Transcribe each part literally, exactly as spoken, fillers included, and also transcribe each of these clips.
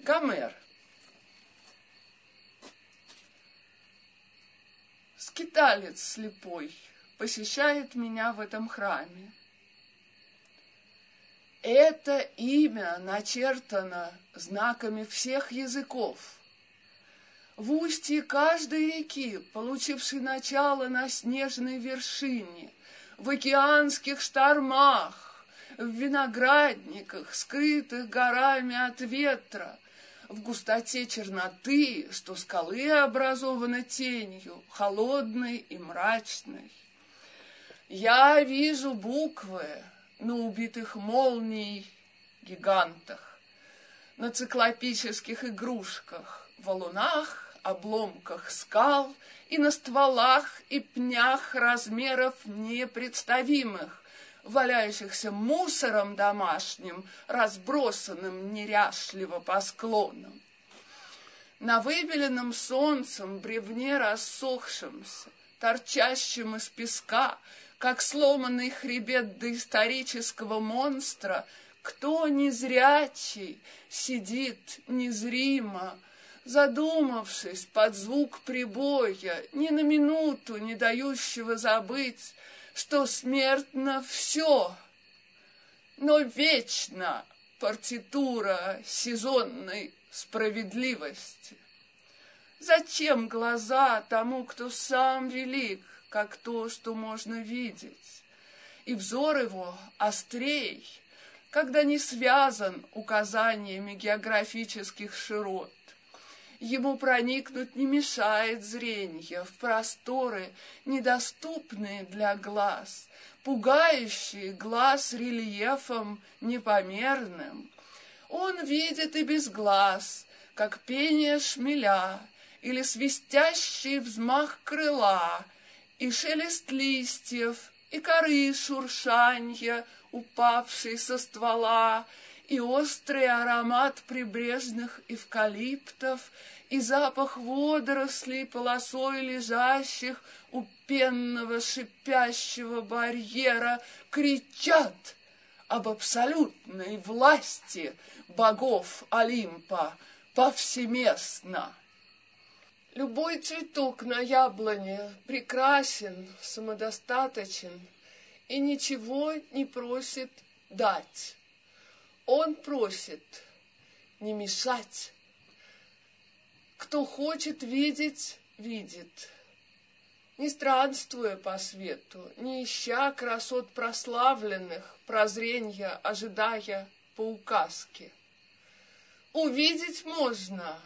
Гомер. Скиталец слепой посещает меня в этом храме. Это имя начертано знаками всех языков. В устье каждой реки, получившей начало на снежной вершине, в океанских штормах, в виноградниках, скрытых горами от ветра, в густоте черноты, что скалы образованы тенью, холодной и мрачной. Я вижу буквы на убитых молнией гигантах, на циклопических игрушках, валунах, обломках скал и на стволах и пнях размеров непредставимых, валяющихся мусором домашним, разбросанным неряшливо по склонам. На выбеленном солнцем бревне рассохшемся, торчащем из песка, как сломанный хребет доисторического монстра, кто незрячий сидит незримо, задумавшись под звук прибоя, ни на минуту не дающего забыть, что смертно все, но вечна партитура сезонной справедливости. Зачем глаза тому, кто сам велик, как то, что можно видеть, и взор его острей, когда не связан указаниями географических широт? Ему проникнуть не мешает зрение в просторы, недоступные для глаз, пугающие глаз рельефом непомерным. Он видит и без глаз, как пение шмеля или свистящий взмах крыла, и шелест листьев, и коры шуршанья, упавшей со ствола, и острый аромат прибрежных эвкалиптов, и запах водорослей, полосой лежащих у пенного шипящего барьера, кричат об абсолютной власти богов Олимпа повсеместно. Любой цветок на яблоне прекрасен, самодостаточен и ничего не просит дать. Он просит не мешать. Кто хочет видеть, видит, не странствуя по свету, не ища красот прославленных, прозренья ожидая по указке. Увидеть можно,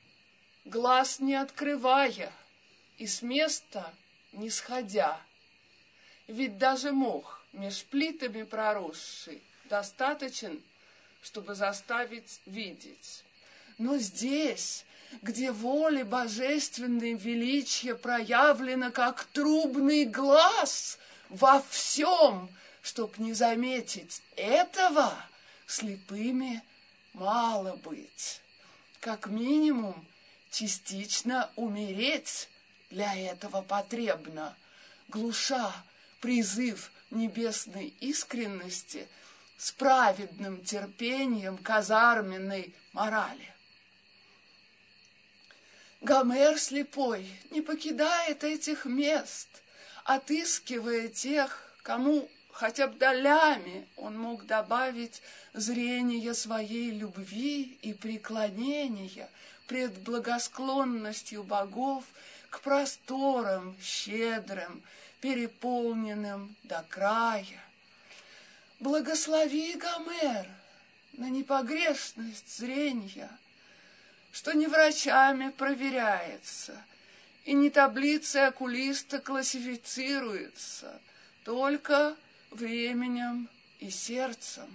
глаз не открывая и с места не сходя. Ведь даже мох меж плитами проросший достаточен, чтобы заставить видеть. Но здесь, где воля божественной величия проявлена как трубный глаз во всем, чтоб не заметить этого, слепыми мало быть. Как минимум, частично умереть для этого потребно, глуша призыв небесной искренности с праведным терпением казарменной морали. Гомер слепой не покидает этих мест, отыскивая тех, кому хотя бы долями он мог добавить зрение своей любви и преклонения пред благосклонностью богов к просторам щедрым, переполненным до края. Благослови, Гомер, на непогрешность зрения, что не врачами проверяется и не таблицей окулиста классифицируется, только временем и сердцем.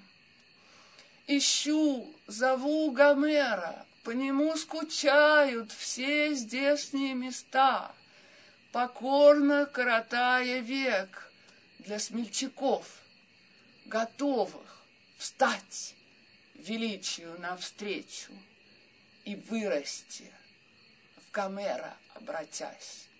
Ищу, зову Гомера, по нему скучают все здешние места, покорно коротая век для смельчаков, готовых встать величию навстречу и вырасти, в Гомера обратясь.